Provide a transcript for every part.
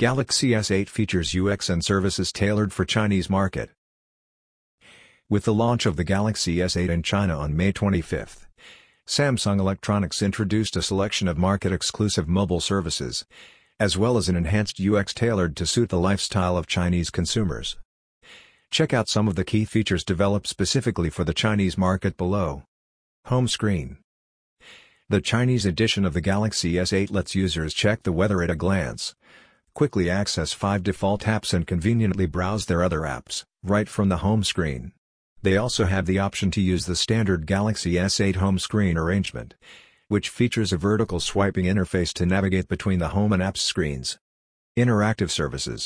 Galaxy S8 features UX and services tailored for Chinese market. With the launch of the Galaxy S8 in China on May 25, Samsung Electronics introduced a selection of market-exclusive mobile services, as well as an enhanced UX tailored to suit the lifestyle of Chinese consumers. Check out some of the key features developed specifically for the Chinese market below. Home screen. The Chinese edition of the Galaxy S8 lets users check the weather at a glance, quickly access 5 default apps and conveniently browse their other apps, right from the home screen. They also have the option to use the standard Galaxy S8 home screen arrangement, which features a vertical swiping interface to navigate between the home and apps screens. Interactive services.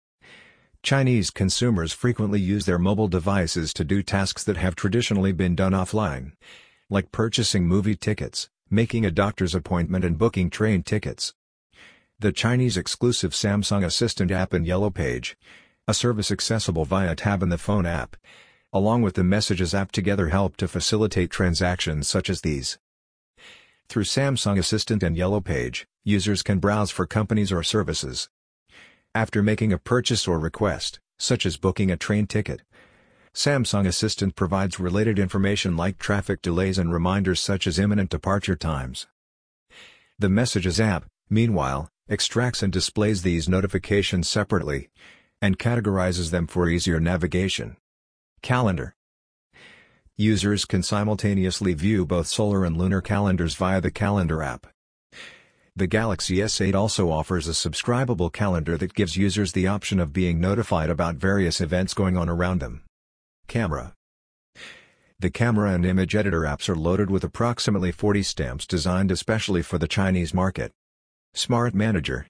Chinese consumers frequently use their mobile devices to do tasks that have traditionally been done offline, like purchasing movie tickets, making a doctor's appointment and booking train tickets. The Chinese exclusive Samsung Assistant app in Yellow Page, a service accessible via Tab in the phone app, along with the Messages app together help to facilitate transactions such as these. Through Samsung Assistant and Yellow Page, users can browse for companies or services. After making a purchase or request, such as booking a train ticket, Samsung Assistant provides related information like traffic delays and reminders such as imminent departure times. The Messages app, meanwhile, extracts and displays these notifications separately, and categorizes them for easier navigation. Calendar. Users can simultaneously view both solar and lunar calendars via the Calendar app. The Galaxy S8 also offers a subscribable calendar that gives users the option of being notified about various events going on around them. Camera. The Camera and Image Editor apps are loaded with approximately 40 stamps designed especially for the Chinese market. Smart Manager.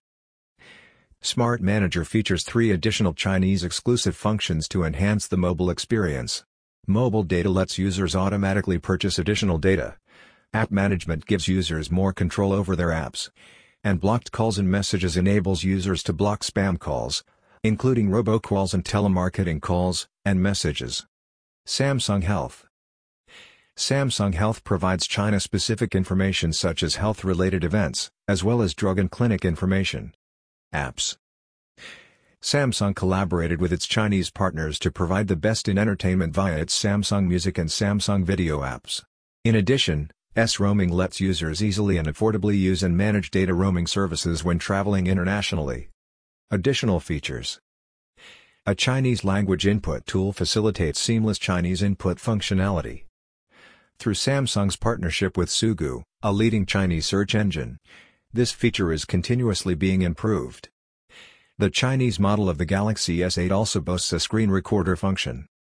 Smart Manager features 3 additional Chinese-exclusive functions to enhance the mobile experience. Mobile data lets users automatically purchase additional data. App management gives users more control over their apps. And blocked calls and messages enables users to block spam calls, including robocalls and telemarketing calls, and messages. Samsung Health. Samsung Health provides China-specific information such as health-related events, as well as drug and clinic information. Apps. Samsung collaborated with its Chinese partners to provide the best in entertainment via its Samsung Music and Samsung Video apps. In addition, S-Roaming lets users easily and affordably use and manage data roaming services when traveling internationally. Additional features. A Chinese language input tool facilitates seamless Chinese input functionality. Through Samsung's partnership with Sugu, a leading Chinese search engine, this feature is continuously being improved. The Chinese model of the Galaxy S8 also boasts a screen recorder function.